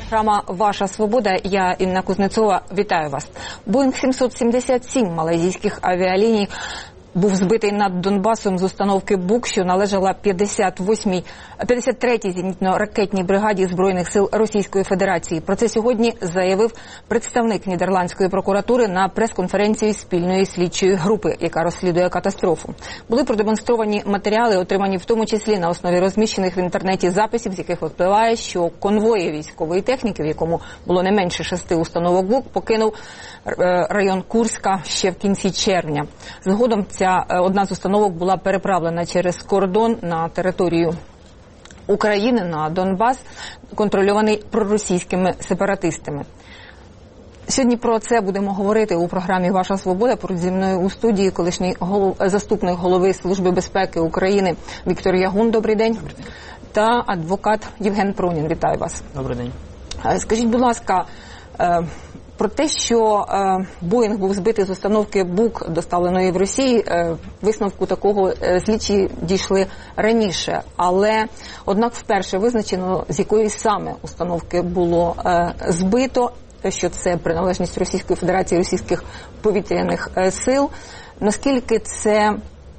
Програма «Ваша свобода». Я Інна Кузнецова. Вітаю вас. Боїнг 777 малайзійських авіаліній був збитий над Донбасом з установки БУК, що належала 53-й зенітно-ракетній бригаді Збройних сил Російської Федерації. Про це сьогодні заявив представник Нідерландської прокуратури на прес-конференції спільної слідчої групи, яка розслідує катастрофу. Були продемонстровані матеріали, отримані в тому числі на основі розміщених в інтернеті записів, з яких випливає, що конвої військової техніки, в якому було не менше 6 установок БУК, покинув район Курська ще в кінці червня. Згодом одна з установок була переправлена через кордон на територію України, на Донбас, контрольований проросійськими сепаратистами. Сьогодні про це будемо говорити у програмі «Ваша свобода». Поруч зі мною у студії колишній заступник голови Служби безпеки України Віктор Ягун. Добрий день. Добрий день. Та адвокат Євген Пронін. Вітаю вас. Добрий день. Скажіть, будь ласка, про те, що Боїнг був збитий з установки БУК, доставленої в Росії, висновку такого слідчі дійшли раніше. Але, однак, вперше визначено, з якої саме установки було збито, що це приналежність Російської Федерації, російських повітряних сил. Наскільки це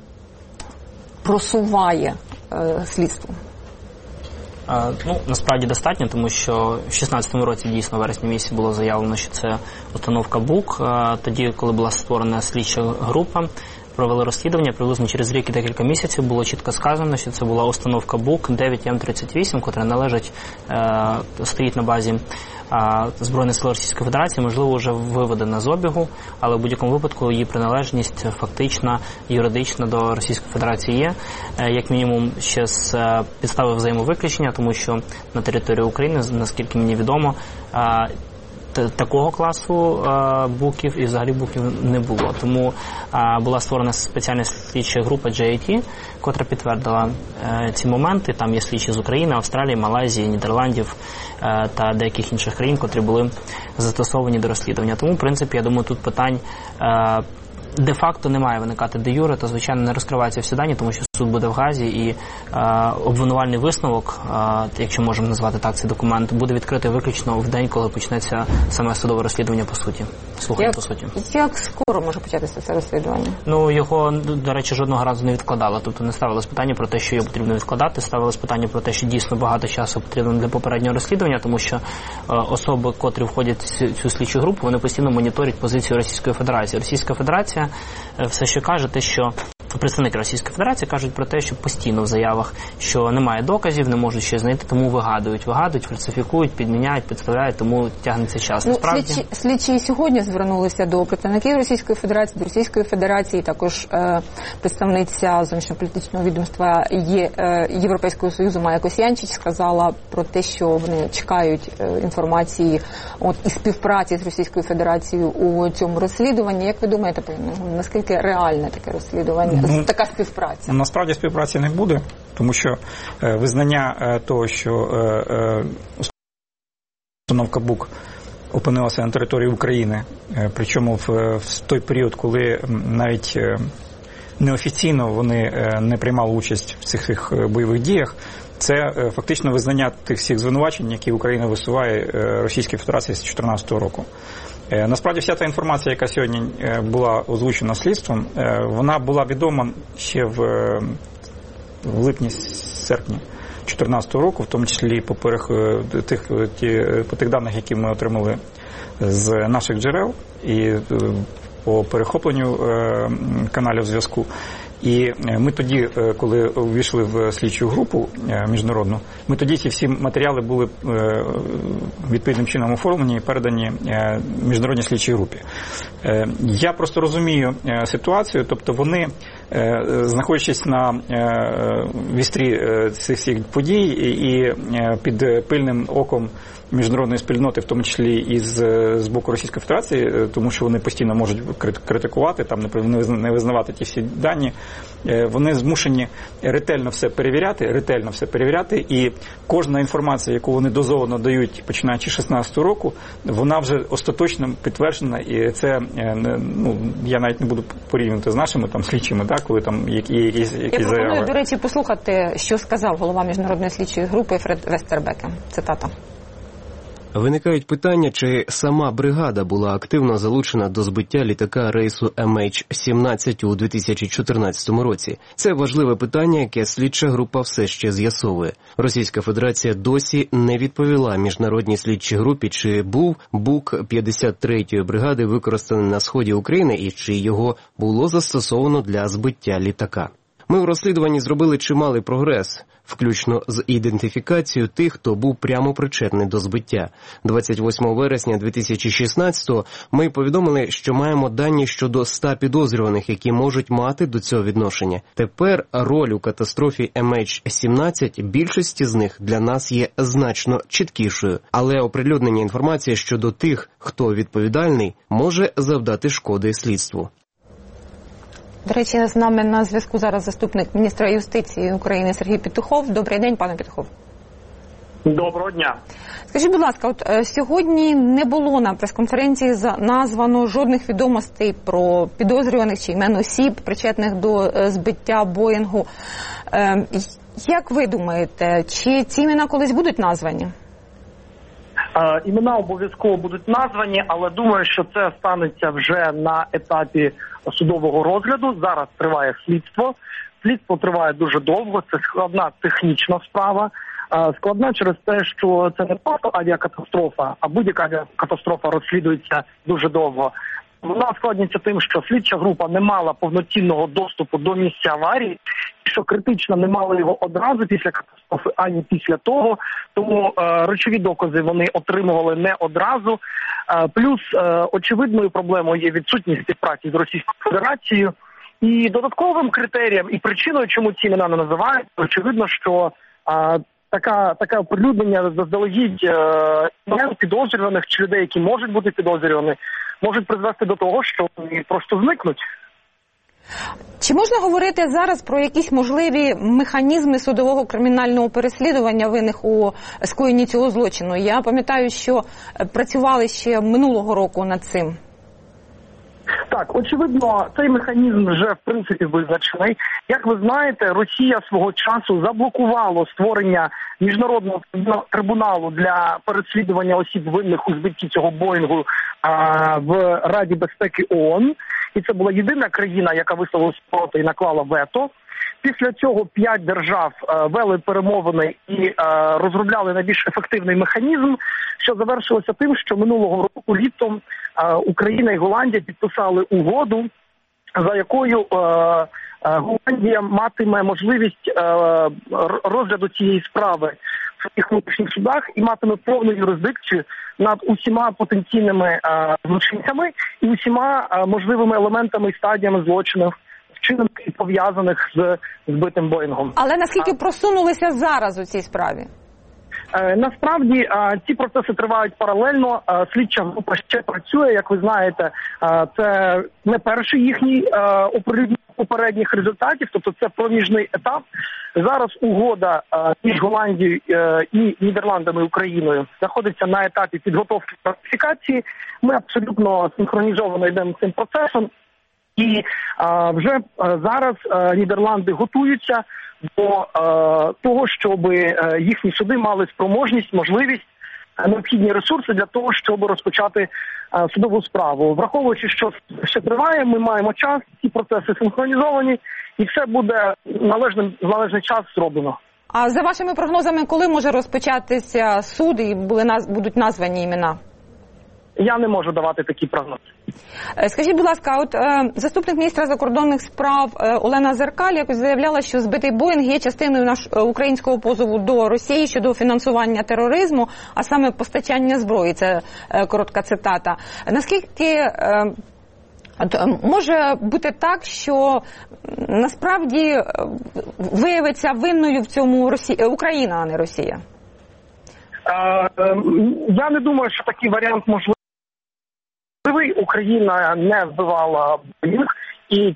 просуває слідство? Насправді достатньо, тому що в 2016 році, дійсно, в вересні місяці було заявлено, що це установка БУК. Тоді, коли була створена слідча група, провели розслідування, приблизно через рік і декілька місяців було чітко сказано, що це була установка БУК 9М38, котра стоїть на базі Збройних сил Російської Федерації, можливо, вже виведена з обігу, але в будь-якому випадку її приналежність фактично, юридично до Російської Федерації є. Як мінімум, ще з підстави взаємовиключення, тому що на території України, наскільки мені відомо, такого класу буків і взагалі буків не було. Тому була створена спеціальна слідча група JIT, котра підтвердила ці моменти. Там є слідчі з України, Австралії, Малайзії, Нідерландів та деяких інших країн, котрі були застосовані до розслідування. Тому, в принципі, я думаю, тут питань де-факто не має виникати де-юре, то, звичайно, не розкриваються всі дані, тому що суд буде в Гаазі, і обвинувальний висновок, якщо можемо назвати так цей документ, буде відкритий виключно в день, коли почнеться саме судове розслідування по суті, слухання по суті. Як скоро може початися це розслідування? Його, до речі, жодного разу не відкладали. Тобто не ставилось питання про те, що його потрібно відкладати, ставилось питання про те, що дійсно багато часу потрібно для попереднього розслідування, тому що особи, котрі входять в цю слідчу групу, вони постійно моніторять позицію Російської Федерації. Російська Федерація все ще каже те, що представники Російської Федерації кажуть про те, що постійно в заявах, що немає доказів, не можуть ще знайти, тому вигадують, фальсифікують, підміняють, підставляють, тому тягнеться час. Насправді... Слідчі сьогодні звернулися до представників Російської Федерації, до Російської Федерації, також представниця зовнішньополітичного відомства Європейського Союзу Майя Косьянчич сказала про те, що вони чекають інформації і співпраці з Російською Федерацією у цьому розслідуванні. Як ви думаєте, наскільки реальне таке розслідування? Така співпраця? Насправді співпраці не буде, тому що визнання того, що установка БУК опинилася на території України, причому в той період, коли навіть неофіційно вони не приймали участь в цих бойових діях, це фактично визнання тих всіх звинувачень, які Україна висуває Російській Федерації з 2014 року. Насправді вся та інформація, яка сьогодні була озвучена слідством, вона була відома ще в липні-серпні 2014 року, в тому числі по тих даних, які ми отримали з наших джерел і по перехопленню каналів зв'язку. І ми тоді, коли увійшли в слідчу групу міжнародну, ми тоді ці всі матеріали були відповідним чином оформлені і передані міжнародній слідчій групі. Я просто розумію ситуацію, тобто вони, знаходячись на вістрі цих всіх подій і під пильним оком міжнародної спільноти, в тому числі і з боку Російської Федерації, тому що вони постійно можуть критикувати, там не визнавати ті всі дані, вони змушені ретельно все перевіряти, і кожна інформація, яку вони дозовано дають, починаючи з 2016 року, вона вже остаточно підтверджена, і це, я навіть не буду порівнювати з нашими там слідчими, так, коли там якісь заяви. Я пропоную, до речі, послухати, що сказав голова міжнародної слідчої групи Фред Вестербеке. Цитата. Виникають питання, чи сама бригада була активно залучена до збиття літака рейсу MH17 у 2014 році. Це важливе питання, яке слідча група все ще з'ясовує. Російська Федерація досі не відповіла міжнародній слідчій групі, чи був БУК 53-ї бригади використаний на сході України і чи його було застосовано для збиття літака. Ми в розслідуванні зробили чималий прогрес, включно з ідентифікацією тих, хто був прямо причетний до збиття. 28 вересня 2016-го ми повідомили, що маємо дані щодо 100 підозрюваних, які можуть мати до цього відношення. Тепер роль у катастрофі MH17 більшості з них для нас є значно чіткішою, але оприлюднення інформації щодо тих, хто відповідальний, може завдати шкоди слідству. До речі, з нами на зв'язку зараз заступник міністра юстиції України Сергій Петухов. Добрий день, пане Петухов. Доброго дня. Скажіть, будь ласка, сьогодні не було на прес-конференції названо жодних відомостей про підозрюваних чи імен осіб, причетних до збиття Боїнгу. Як ви думаєте, чи ці імена колись будуть названі? Імена обов'язково будуть названі, але думаю, що це станеться вже на етапі судового розгляду. Зараз триває слідство. Слідство триває дуже довго, це складна технічна справа. Складна через те, що це не просто авіакатастрофа, а будь-яка авіакатастрофа розслідується дуже довго. Вона складніться тим, що слідча група не мала повноцінного доступу до місця аварії, що критично не мали його одразу після катастрофи, ані після того. Тому речові докази вони отримували не одразу. Плюс очевидною проблемою є відсутність співпраці з Російською Федерацією. І додатковим критерієм і причиною, чому ці імена не називають, очевидно, що таке оприлюднення заздалегідь підозрюваних чи людей, які можуть бути підозрювані, можуть призвести до того, що вони просто зникнуть. Чи можна говорити зараз про якісь можливі механізми судового кримінального переслідування винних у скоєнні цього злочину? Я пам'ятаю, що працювали ще минулого року над цим. Так, очевидно, цей механізм вже, в принципі, визначений. Як ви знаєте, Росія свого часу заблокувала створення міжнародного трибуналу для переслідування осіб винних у збитті цього Боїнгу в Раді безпеки ООН. І це була єдина країна, яка висловилася проти і наклала вето. Після цього 5 держав вели перемовини і розробляли найбільш ефективний механізм, що завершилося тим, що минулого року літом Україна і Голландія підписали угоду, за якою Голландія матиме можливість розгляду цієї справи в своїх внутрішніх судах і матиме повну юрисдикцію над усіма потенційними злочинцями і усіма можливими елементами і стадіями злочинів, вчинених і пов'язаних з збитим Боїнгом. Але наскільки просунулися зараз у цій справі? Насправді ці процеси тривають паралельно. Слідча група ще працює, як ви знаєте, це не перший їхній оприлюднення попередніх результатів, тобто це проміжний етап. Зараз угода між Голландією і Нідерландами і Україною знаходиться на етапі підготовки ратифікації. Ми абсолютно синхронізовано йдемо цим процесом. І вже зараз Нідерланди готуються до того, щоб їхні суди мали спроможність, можливість, необхідні ресурси для того, щоб розпочати судову справу. Враховуючи, що ще триває, ми маємо час, ці процеси синхронізовані, і все буде в належний час зроблено. А за вашими прогнозами, коли може розпочатися суд і будуть названі імена? Я не можу давати такі прогнози. Скажіть, будь ласка, заступник міністра закордонних справ Олена Зеркаль якось заявляла, що збитий Боїнг є частиною українського позову до Росії щодо фінансування тероризму, а саме постачання зброї. Це коротка цитата. Наскільки може бути так, що насправді виявиться винною в цьому Україна, а не Росія? Я не думаю, що такий варіант можливий. Україна не вбивала Боїнг, і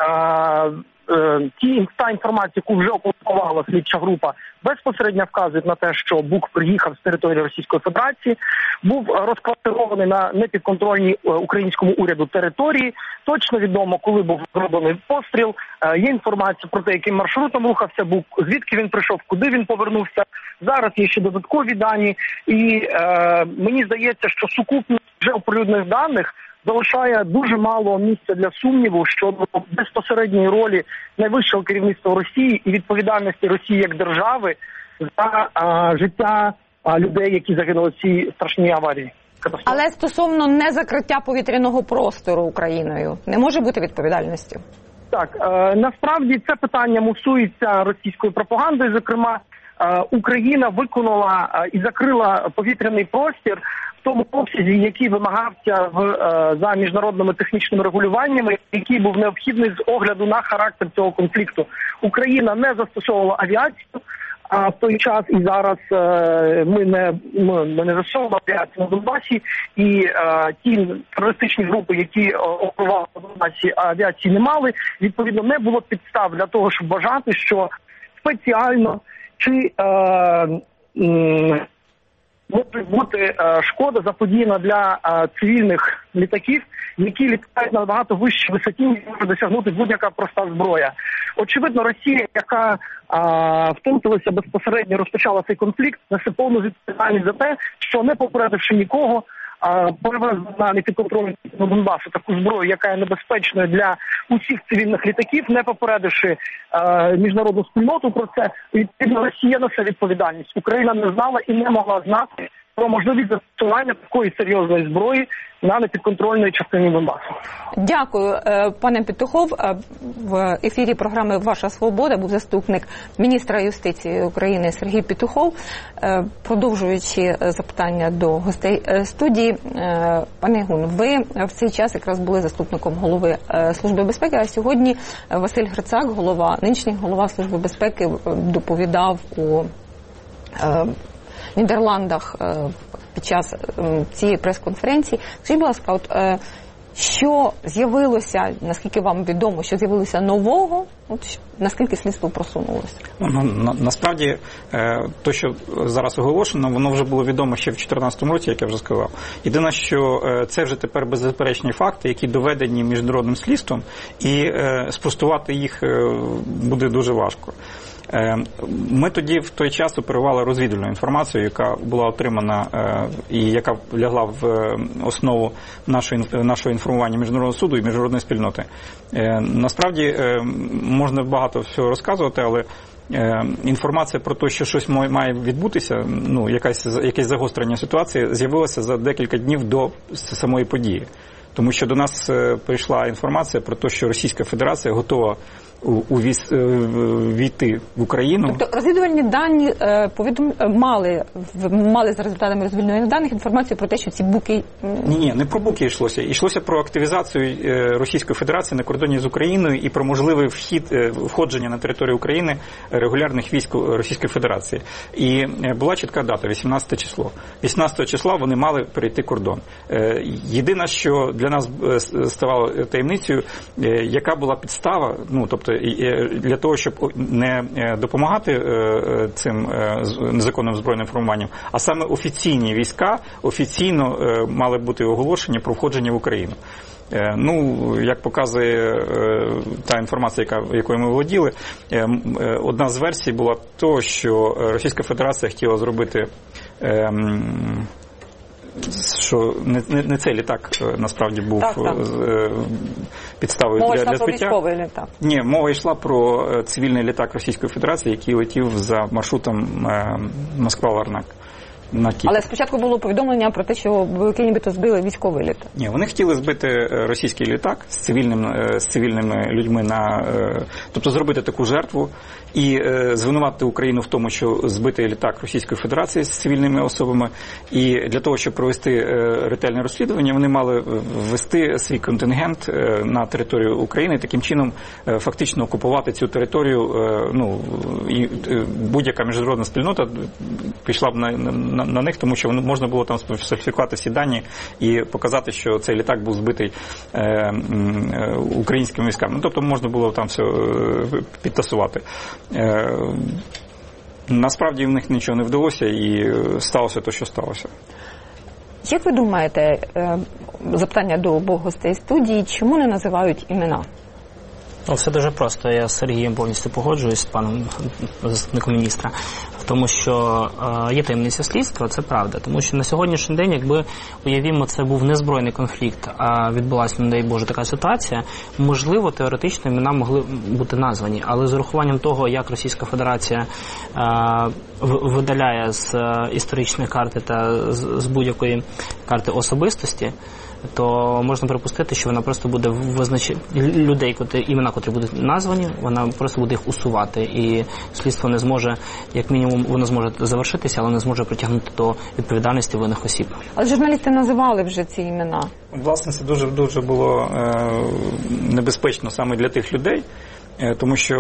та інформація, яку вже опублікувала слідча група, безпосередньо вказує на те, що БУК приїхав з території Російської Федерації, був розквартирований на непідконтрольній українському уряду території. Точно відомо, коли був зроблений постріл. Є інформація про те, яким маршрутом рухався БУК, звідки він прийшов, куди він повернувся. Зараз є ще додаткові дані. І мені здається, що сукупність вже оприлюднених даних залишає дуже мало місця для сумніву щодо безпосередньої ролі найвищого керівництва Росії і відповідальності Росії як держави за життя людей, які загинули в цій страшній аварії. Але стосовно незакриття повітряного простору Україною, не може бути відповідальності? Так, насправді це питання мусується російською пропагандою. Зокрема, Україна виконала і закрила повітряний простір в тому обсязі, який вимагався за міжнародними технічними регулюваннями, який був необхідний з огляду на характер цього конфлікту. Україна не застосовувала авіацію, а в той час і зараз ми не застосовували авіацію на Донбасі, і ті терористичні групи, які оперували на Донбасі, авіації не мали. Відповідно, не було підстав для того, щоб вважати, що спеціально чи може бути шкода заподіяна для цивільних літаків, які літають на набагато вищій висоті, ніж може досягнути будь-яка проста зброя. Очевидно, Росія, яка втрутилася безпосередньо, розпочала цей конфлікт, несе повну відповідальність за те, що не попередивши нікого, перевезли на непідконтрольну Донбасу таку зброю, яка є небезпечною для усіх цивільних літаків, не попередивши міжнародну спільноту про це. Відповідно, Росія несе відповідальність. Україна не знала і не могла знати про можливість застосування такої серйозної зброї на непідконтрольної частині Донбасу. Дякую, пане Петухов. В ефірі програми «Ваша свобода» був заступник міністра юстиції України Сергій Петухов. Продовжуючи запитання до гостей студії, пане Гун, ви в цей час якраз були заступником голови Служби безпеки, а сьогодні Василь Грицак, нинішній голова Служби безпеки, доповідав у Нідерландах під час цієї прес-конференції. Скажіть, будь ласка, що з'явилося, наскільки вам відомо, що з'явилося нового, наскільки слідство просунулося? Насправді, те, що зараз оголошено, воно вже було відомо ще в 2014 році, як я вже сказав. Єдине, що це вже тепер беззаперечні факти, які доведені міжнародним слідством, і спростувати їх буде дуже важко. Ми тоді в той час оперували розвідувальною інформацією, яка була отримана і яка лягла в основу нашого інформування Міжнародного суду і міжнародної спільноти. Насправді можна багато всього розказувати, але інформація про те, що щось має відбутися, якесь загострення ситуації, з'явилося за декілька днів до самої події. Тому що до нас прийшла інформація про те, що Російська Федерація готова війти в Україну. Тобто розвідувальні дані мали за результатами розвідувальних даних інформацію про те, що ці буки... Ні, не про буки йшлося. Йшлося про активізацію Російської Федерації на кордоні з Україною і про можливе входження на територію України регулярних військ Російської Федерації. І була чітка дата, 18 число. 18 числа вони мали перейти кордон. Єдине, що для нас ставало таємницею, яка була підстава, тобто для того, щоб не допомагати цим незаконним збройним формуванням, а саме офіційні війська офіційно мали бути оголошені про входження в Україну. Як показує та інформація, якою ми володіли, одна з версій була того, що Російська Федерація хотіла зробити, що не цей літак насправді був підставою для збиття. Мова йшла про військовий літак. Ні, мова йшла про цивільний літак Російської Федерації, який летів за маршрутом Москва-Ларнак. Але спочатку було повідомлення про те, що бойовики нібито збили військовий літак. Ні, вони хотіли збити російський літак з цивільними людьми, тобто зробити таку жертву і звинуватити Україну в тому, що збитий літак Російської Федерації з цивільними особами. І для того, щоб провести ретельне розслідування, вони мали ввести свій контингент на територію України, таким чином фактично окупувати цю територію. І будь-яка міжнародна спільнота пішла б на на них, тому що можна було там сфальсифікувати всі дані і показати, що цей літак був збитий українськими військами. Тобто можна було там все підтасувати. Насправді в них нічого не вдалося і сталося те, що сталося. Як ви думаєте, запитання до обох гостей студії, чому не називають імена? Все дуже просто. Я з Сергієм повністю погоджуюсь з паном заступником міністра, в тому, що є таємниця слідства, це правда. Тому що на сьогоднішній день, якби, уявімо, це був не збройний конфлікт, а відбулася, не дай Боже, така ситуація, можливо, теоретично імена могли бути названі. Але з урахуванням того, як Російська Федерація видаляє з історичної карти та з будь-якої карти особистості, то можна припустити, що вона просто буде визначати людей, імена, котрі будуть названі, вона просто буде їх усувати. І слідство не зможе, як мінімум, воно зможе завершитися, але не зможе притягнути до відповідальності винних осіб. Але журналісти називали вже ці імена. Власне, це дуже було небезпечно саме для тих людей, тому що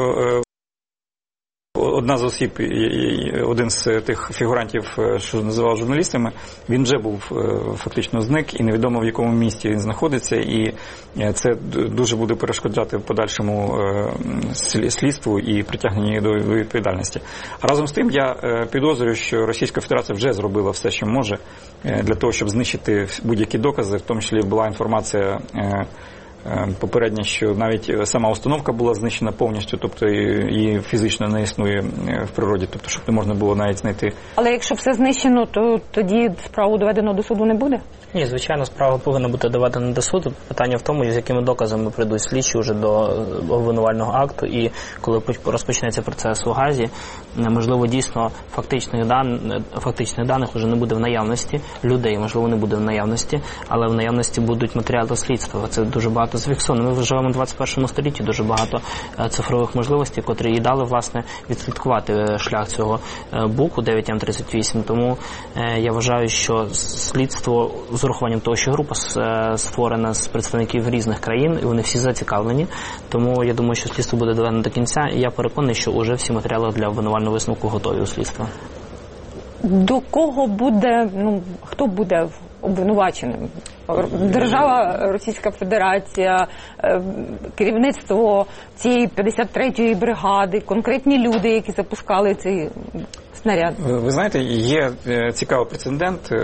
одна з осіб, один з тих фігурантів, що називав журналістами, він вже був фактично зник, і невідомо в якому місті він знаходиться, і це дуже буде перешкоджати в подальшому слідству і притягненню до відповідальності. Разом з тим, я підозрюю, що Російська Федерація вже зробила все, що може, для того, щоб знищити будь-які докази, в тому числі була інформація попередньо, що навіть сама установка була знищена повністю, тобто її фізично не існує в природі, тобто щоб не можна було навіть знайти. Але якщо все знищено, то тоді справу доведено до суду не буде? Ні, звичайно, справа повинна бути доведена до суду. Питання в тому, з якими доказами прийдуть слідчі вже до обвинувального акту, і коли розпочнеться процес у Гаазі, можливо, дійсно фактичних даних вже не буде в наявності, людей, можливо, не буде в наявності, але в наявності будуть матеріали слідства. Це дуже багато зафіксовано. Ми живемо в 21 столітті, дуже багато цифрових можливостей, котрі і дали, власне, відслідкувати шлях цього буку 9М38. Тому я вважаю, що слідство з урахуванням того, що група створена з представників різних країн, і вони всі зацікавлені. Тому я думаю, що слідство буде доведено до кінця, і я переконаний, що вже всі матеріали для обвинувального висновку готові у слідства. До кого буде, хто буде обвинуваченим? Держава, Російська Федерація, керівництво цієї 53-ї бригади, конкретні люди, які запускали цей снаряд? Ви знаєте, є цікавий прецедент.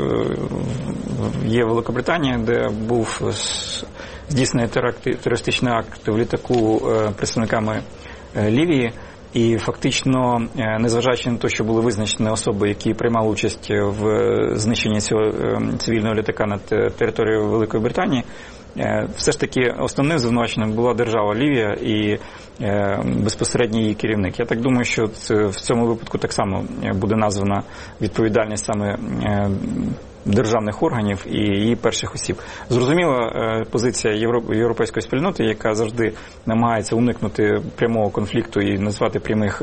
Є Великобританія, де був здійснений терористичний акт в літаку представниками Лівії. І фактично, незважаючи на те, що були визначені особи, які приймали участь в знищенні цього цивільного літака над територією Великої Британії, все ж таки основним звинуваченням була держава Лівія і безпосередньо її керівник. Я так думаю, що в цьому випадку так само буде названа відповідальність саме державних органів і її перших осіб. Зрозуміла позиція європейської спільноти, яка завжди намагається уникнути прямого конфлікту і назвати прямих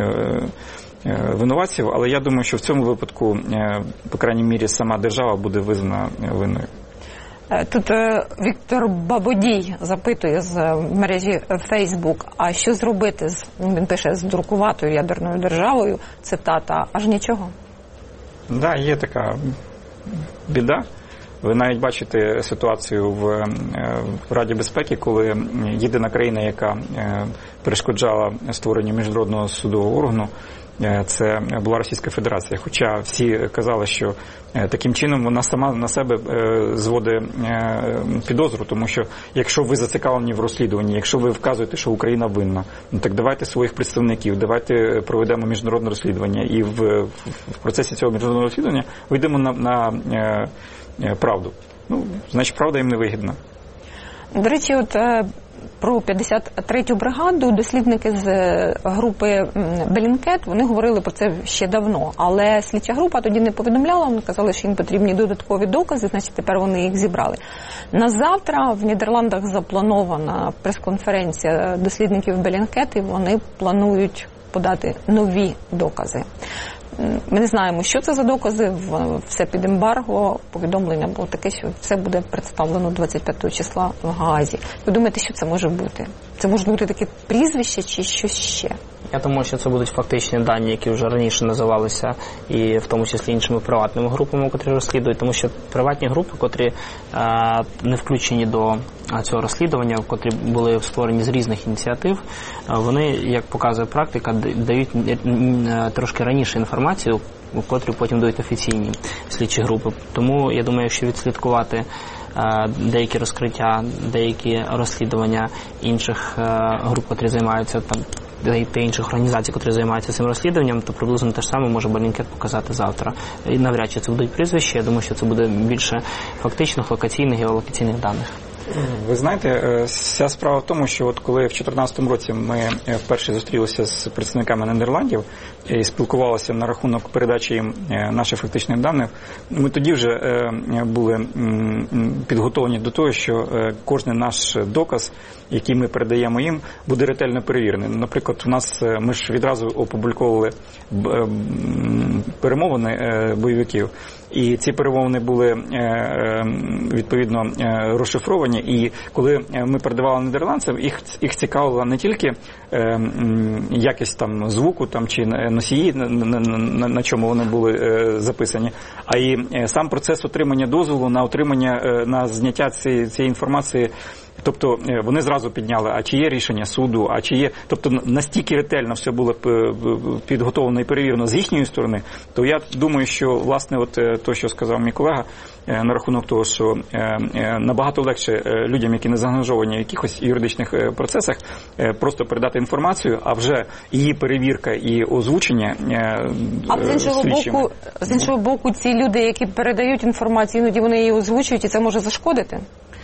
винуватців, але я думаю, що в цьому випадку, по крайній мірі, сама держава буде визнана винною. Тут Віктор Бабодій запитує з мережі Facebook, а що зробити, він пише, з дуркуватою ядерною державою, цитата, аж нічого? Так, є така біда. Ви навіть бачите ситуацію в Раді безпеки, коли єдина країна, яка перешкоджала створенню міжнародного судового органу, це була Російська Федерація. Хоча всі казали, що таким чином вона сама на себе зводить підозру, тому що якщо ви зацікавлені в розслідуванні, якщо ви вказуєте, що Україна винна, так давайте своїх представників, давайте проведемо міжнародне розслідування, і в процесі цього міжнародного розслідування вийдемо на правду. Значить, правда їм не вигідна. До речі, про 53-ю бригаду дослідники з групи Bellingcat, вони говорили про це ще давно, але слідча група тоді не повідомляла, вони казали, що їм потрібні додаткові докази, значить тепер вони їх зібрали. На завтра в Нідерландах запланована прес-конференція дослідників Bellingcat, і вони планують подати нові докази. Ми не знаємо, що це за докази, все під ембарго, повідомлення було таке, що все буде представлено 25 числа в Гаазі. Ви думаєте, що це може бути? Це можуть бути такі прізвища чи щось ще? Я думаю, що це будуть фактичні дані, які вже раніше називалися, і в тому числі іншими приватними групами, котрі розслідують, тому що приватні групи, котрі не включені до цього розслідування, котрі були створені з різних ініціатив, вони, як показує практика, дають трошки раніше інформацію, котрі потім дають офіційні слідчі групи. Тому, я думаю, якщо відслідкувати деякі розкриття, деякі розслідування інших груп, котрі займаються там, та інших організацій, які займаються цим розслідуванням, то приблизно те ж саме може Bellingcat показати завтра. І навряд чи це будуть прізвища, я думаю, що це буде більше фактичних, локаційних і геолокаційних даних. Ви знаєте, вся справа в тому, що от коли в 2014 році ми вперше зустрілися з представниками Нідерландів і спілкувалися на рахунок передачі їм наших фактичних даних, ми тоді вже були підготовлені до того, що кожен наш доказ, який ми передаємо їм, буде ретельно перевірений. Наприклад, ми ж відразу опубліковували перемовини бойовиків, і ці перемовини були відповідно розшифровані, і коли ми передавали нідерландцям, їх цікавила не тільки якість там звуку там чи носії, на чому вони були записані, а й сам процес отримання дозволу на отримання, на зняття цієї інформації. Тобто вони зразу підняли, а чи є рішення суду, а чи є... Тобто настільки ретельно все було підготовлено і перевірено з їхньої сторони, то я думаю, що, власне, от те, що сказав мій колега, на рахунок того, що набагато легше людям, які не заангажовані в якихось юридичних процесах, просто передати інформацію, а вже її перевірка і озвучення слідчими. А з іншого боку, ці люди, які передають інформацію, іноді вони її озвучують, і це може зашкодити?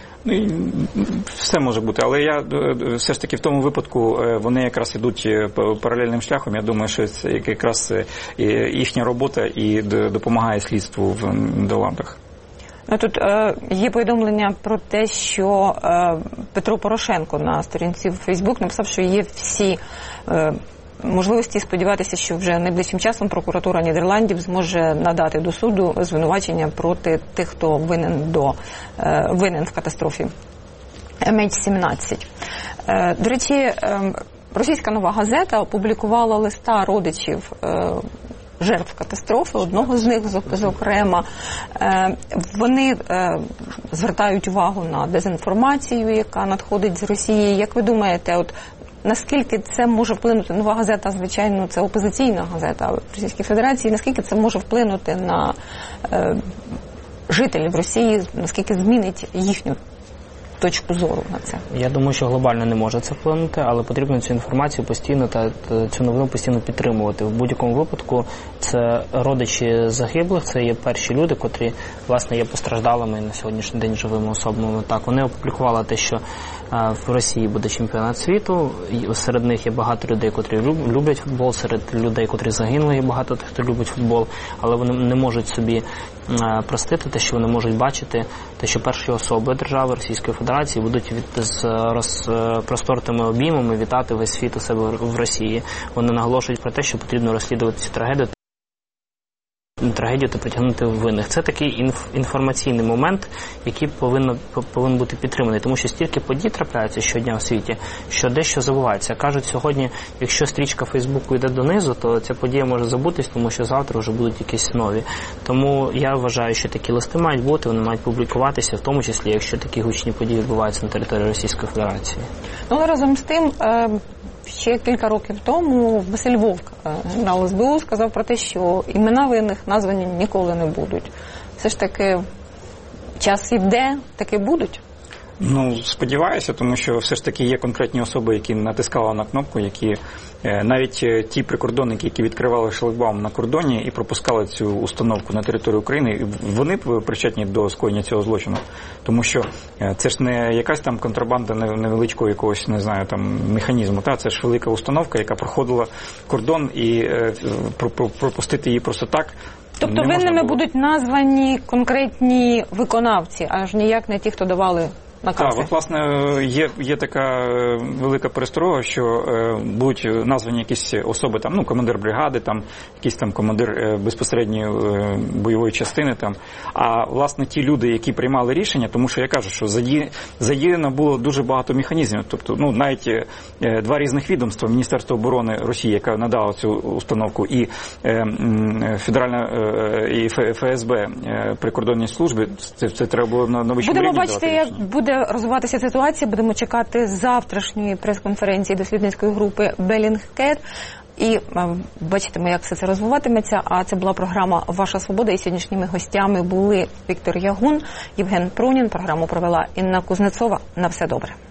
Все може бути, але я все ж таки в тому випадку вони якраз ідуть паралельним шляхом. Я думаю, що це якраз їхня робота і допомагає слідству в Нідерландах. Тут є повідомлення про те, що Петро Порошенко на сторінці в Фейсбук написав, що є всі можливості сподіватися, що вже найближчим часом прокуратура Нідерландів зможе надати до суду звинувачення проти тих, хто винен в катастрофі MH17. До речі, російська «Нова газета» опублікувала листа родичів жертв катастрофи, одного з них, зокрема. Вони звертають увагу на дезінформацію, яка надходить з Росії. Як ви думаєте, наскільки це може вплинути, «Нова газета», звичайно, це опозиційна газета в Російській Федерації, наскільки це може вплинути на жителів Росії, наскільки змінить їхню точку зору на це? Я думаю, що глобально не може це вплинути, але потрібно цю інформацію постійно та цю новину постійно підтримувати. В будь-якому випадку це родичі загиблих, це є перші люди, котрі, власне, є постраждалими на сьогоднішній день живими особами. Так, вони опублікували те, що в Росії буде чемпіонат світу, серед них є багато людей, котрі люблять футбол, серед людей, котрі загинули, є багато тих, хто любить футбол, але вони не можуть собі простити те, що вони можуть бачити, те, що перші особи держави Російської Федерації будуть з розпростертими обіймами вітати весь світ у себе в Росії. Вони наголошують про те, що потрібно розслідувати цю трагедію та притягнути винних. Це такий інформаційний момент, який повинен бути підтриманий, тому що стільки подій трапляються щодня у світі, що дещо забувається. Кажуть, сьогодні, якщо стрічка Фейсбуку йде донизу, то ця подія може забутись, тому що завтра вже будуть якісь нові. Тому я вважаю, що такі листи мають бути, вони мають публікуватися, в тому числі, якщо такі гучні події відбуваються на території Російської Федерації. Але разом з тим, ще кілька років тому Василь Вовк, генерал СБУ, сказав про те, що імена винних названі ніколи не будуть. Все ж таки, час іде, таки будуть? Сподіваюся, тому що все ж таки є конкретні особи, які натискали на кнопку, які навіть ті прикордонники, які відкривали шлагбаум на кордоні і пропускали цю установку на територію України, вони причетні до скоєння цього злочину. Тому що це ж не якась там контрабанда невеличкого якогось, не знаю, там механізму. Це ж велика установка, яка проходила кордон, і пропустити її просто так. Тобто винними будуть названі конкретні виконавці, аж ніяк не ті, хто давали накази. Так, от, власне, є така велика пересторога, що будуть названі якісь особи, там, командир бригади, там, якийсь там командир безпосередньої бойової частини. Там. А, власне, ті люди, які приймали рішення, тому що я кажу, що задіяно було дуже багато механізмів. Тобто, навіть два різних відомства, Міністерство оборони Росії, яке надало цю установку, і Федеральна і ФСБ, прикордонні служби, це треба було на вищому рівні. Будемо бачити, як буде розвиватися ситуація. Будемо чекати завтрашньої прес-конференції дослідницької групи Bellingcat. І бачитимо, як все це розвиватиметься. А це була програма «Ваша свобода». І сьогоднішніми гостями були Віктор Ягун, Євген Пронін. Програму провела Інна Кузнецова. На все добре.